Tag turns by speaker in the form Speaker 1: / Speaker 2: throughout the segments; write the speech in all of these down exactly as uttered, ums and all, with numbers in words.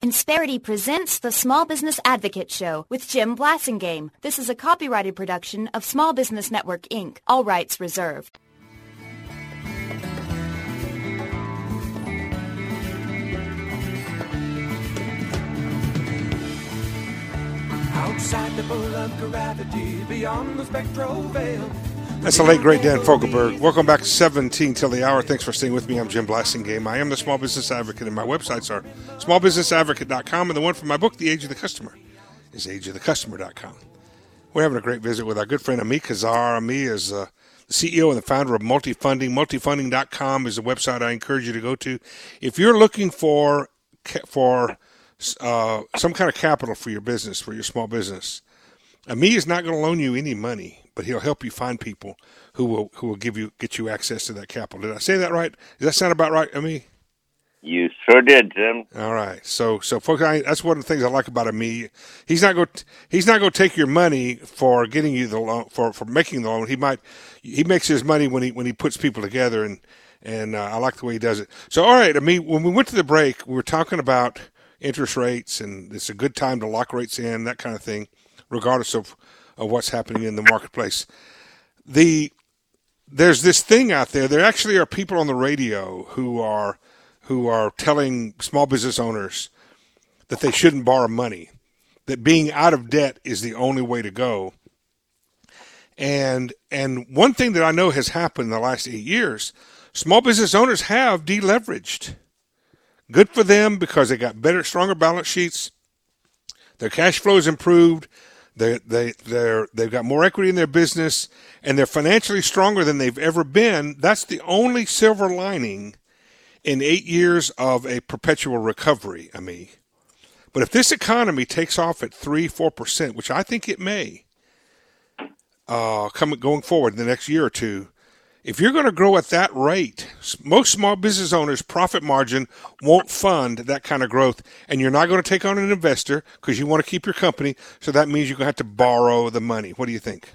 Speaker 1: Insperity presents the Small Business Advocate Show with Jim Blasingame. This is a copyrighted production of Small Business Network, Incorporated. All rights reserved.
Speaker 2: Outside the pull of gravity, beyond the spectral veil.
Speaker 3: That's the late, great Dan Fogelberg. Welcome back to seventeen till the hour. Thanks for staying with me. I'm Jim Blasingame. I am the Small Business Advocate, and my websites are small business advocate dot com, and the one from my book, The Age of the Customer, is age of the customer dot com. We're having a great visit with our good friend Ami Kassar. Ami is uh, the C E O and the founder of Multifunding. Multifunding dot com is a website I encourage you to go to. If you're looking for for uh, some kind of capital for your business, for your small business, Ami is not going to loan you any money, but he'll help you find people who will who will give you get you access to that capital. Did I say that right? Does that sound about right, Ami?
Speaker 4: You sure did, Jim.
Speaker 3: All right. So, so folks, I, that's one of the things I like about Ami. He's not going. He's not going to take your money for getting you the loan for, for making the loan. He might. He makes his money when he when he puts people together, and and uh, I like the way he does it. So, all right, Ami. When we went to the break, we were talking about interest rates, and it's a good time to lock rates in, that kind of thing, regardless of, of what's happening in the marketplace. The there's this thing out there. There actually are people on the radio who are who are telling small business owners that they shouldn't borrow money, that being out of debt is the only way to go. And and one thing that I know has happened in the last eight years, small business owners have deleveraged. Good for them because they got better, stronger balance sheets. Their cash flow is improved. They they they're they've got more equity in their business, and they're financially stronger than they've ever been. That's the only silver lining in eight years of a perpetual recovery, I mean. But if this economy takes off at three, four percent, which I think it may, uh, coming going forward in the next year or two, if you're going to grow at that rate, most small business owners' profit margin won't fund that kind of growth, and you're not going to take on an investor because you want to keep your company, so that means you're going to have to borrow the money. What do you think?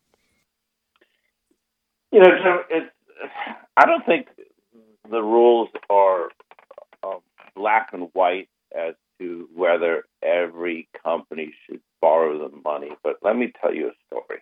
Speaker 4: You know, Jim, it, I don't think the rules are um, black and white as to whether every company should borrow the money, but let me tell you a story.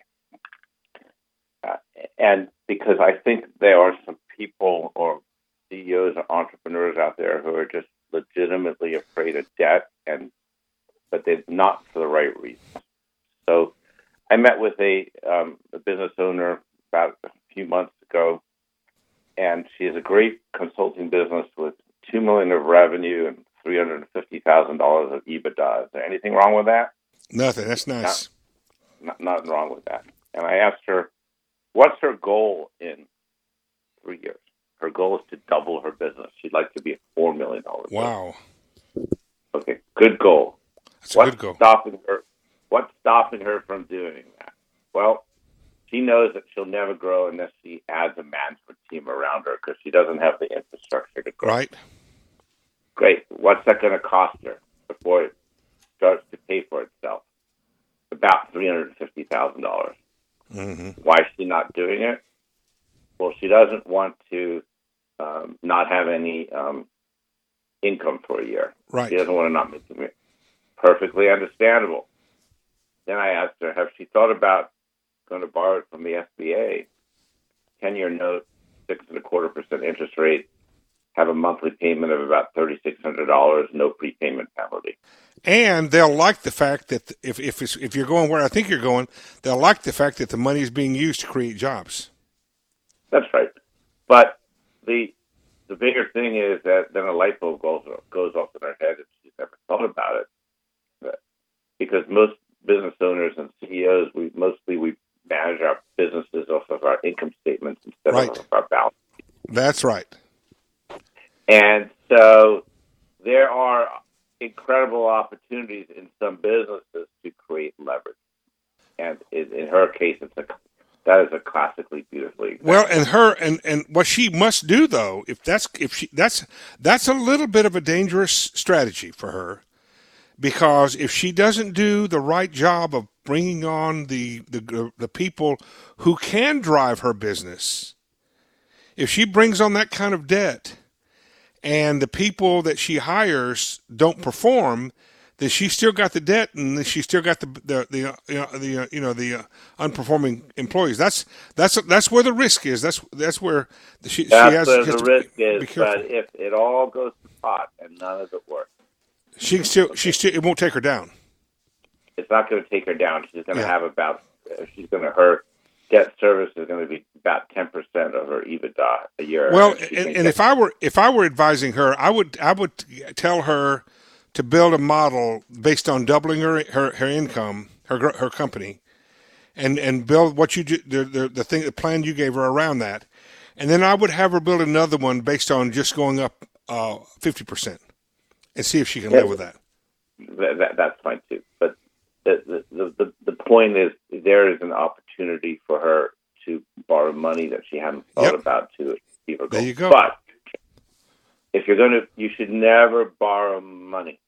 Speaker 4: Uh, and because I think there are some people or C E Os or entrepreneurs out there who are just legitimately afraid of debt, and but they're not for the right reasons. So I met with a, um, a business owner about a few months ago, and she has a great consulting business with two million dollars of revenue and three hundred fifty thousand dollars of EBITDA. Is there anything wrong with that?
Speaker 3: Nothing. That's nice.
Speaker 4: Not, not, nothing wrong with that. And I asked her, what's her goal in three years? Her goal is to double her business. She'd like to be a four million dollars
Speaker 3: Wow.
Speaker 4: business. Okay, good goal.
Speaker 3: That's a
Speaker 4: what's
Speaker 3: good goal.
Speaker 4: Stopping her, what's stopping her from doing that? Well, she knows that she'll never grow unless she adds a management team around her because she doesn't have the infrastructure to grow.
Speaker 3: Right.
Speaker 4: Great. What's that going to cost her before it starts to pay for itself? About three hundred fifty thousand dollars.
Speaker 3: Mm-hmm.
Speaker 4: Why is she not doing it? Well, she doesn't want to um, not have any um, income for a year.
Speaker 3: Right.
Speaker 4: She doesn't want to not make it. Perfectly understandable. Then I asked her, have she thought about going to borrow it from the S B A? ten-year note, six and a quarter percent interest rate, have a monthly payment of about thirty-six hundred dollars, no prepayment penalty.
Speaker 3: And they'll like the fact that if if it's, if you're going where I think you're going, they'll like the fact that the money is being used to create jobs.
Speaker 4: That's right. But the the bigger thing is that then a light bulb goes, goes off in her head if she's never thought about it. But because most business owners and C E Os, we mostly we manage our businesses off of our income statements instead
Speaker 3: Right.
Speaker 4: of our balance sheet.
Speaker 3: That's right.
Speaker 4: And so there are incredible opportunities in some businesses to create leverage. And in, in her case, it's a that is a classically beautifully example.
Speaker 3: Well, and her and, and what she must do though, if that's if she that's that's a little bit of a dangerous strategy for her, because if she doesn't do the right job of bringing on the the the people who can drive her business, if she brings on that kind of debt, and the people that she hires don't perform, then she's still got the debt, and she's still got the the the uh, you know, the uh, you know the uh, unperforming employees. That's that's that's where the risk is. That's that's where she,
Speaker 4: that's
Speaker 3: she has,
Speaker 4: where
Speaker 3: has
Speaker 4: the
Speaker 3: to
Speaker 4: risk
Speaker 3: be,
Speaker 4: is.
Speaker 3: be careful.
Speaker 4: But if it all goes to pot and none of it works,
Speaker 3: she can still she still it won't take her down.
Speaker 4: It's not going to take her down. She's going to
Speaker 3: Yeah.
Speaker 4: have about uh, she's going to her debt service is going to be about ten percent of her EBITDA a year.
Speaker 3: Well,
Speaker 4: and,
Speaker 3: and, and if I were if I were advising her, I would I would tell her to build a model based on doubling her her, her income, her her company, and and build what you do, the, the the thing the plan you gave her around that, and then I would have her build another one based on just going up fifty uh, percent, and see if she can
Speaker 4: yeah,
Speaker 3: live with that.
Speaker 4: that, that. That's fine too. But the, the the the point is, there is an opportunity for her to borrow money that she hadn't thought
Speaker 3: Yep.
Speaker 4: about to achieve her goal.
Speaker 3: There you go.
Speaker 4: But if you're going to, you should never borrow money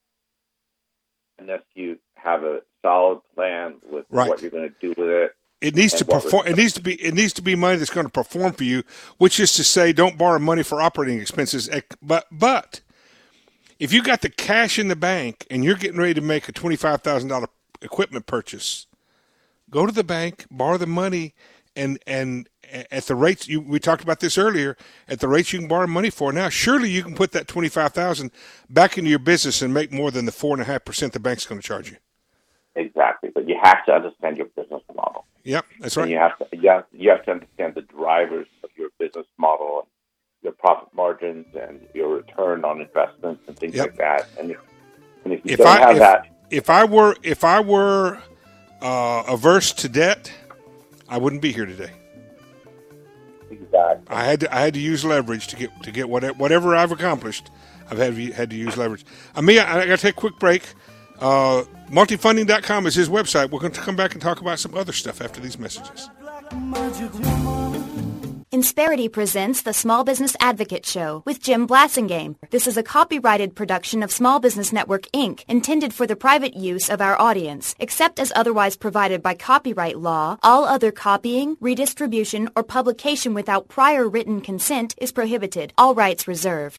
Speaker 4: unless you have a solid plan with
Speaker 3: Right.
Speaker 4: what you're going to do with it.
Speaker 3: It needs
Speaker 4: And
Speaker 3: to
Speaker 4: what
Speaker 3: perform.
Speaker 4: was-
Speaker 3: It needs to be. It needs to be money that's going to perform for you. Which is to say, don't borrow money for operating expenses. ec- But but if you got the cash in the bank and you're getting ready to make a twenty-five thousand dollar equipment purchase, go to the bank, borrow the money, and and at the rates you, we talked about this earlier. At the rates you can borrow money for now, surely you can put that twenty-five thousand back into your business and make more than the four and a half percent the bank's going to charge you.
Speaker 4: Exactly, but you have to understand your business model.
Speaker 3: Yep, that's
Speaker 4: And
Speaker 3: right.
Speaker 4: you have to you have, you have to understand the drivers of your business model, and your profit margins, and your return on investments, and things
Speaker 3: Yep.
Speaker 4: like that. And if, and if you
Speaker 3: If
Speaker 4: don't
Speaker 3: I
Speaker 4: have
Speaker 3: if,
Speaker 4: that,
Speaker 3: if I were if I were uh, averse to debt, I wouldn't be here today.
Speaker 4: exactly.
Speaker 3: I had to, I had to use leverage to get to get whatever, whatever I've accomplished. I've had to, had to use leverage. I mean, I, I got to take a quick break. Uh, multifunding dot com is his website. We're going to come back and talk about some other stuff after these messages.
Speaker 1: Insperity presents the Small Business Advocate Show with Jim Blasingame. This is a copyrighted production of Small Business Network, Incorporated, intended for the private use of our audience. Except as otherwise provided by copyright law, all other copying, redistribution, or publication without prior written consent is prohibited. All rights reserved.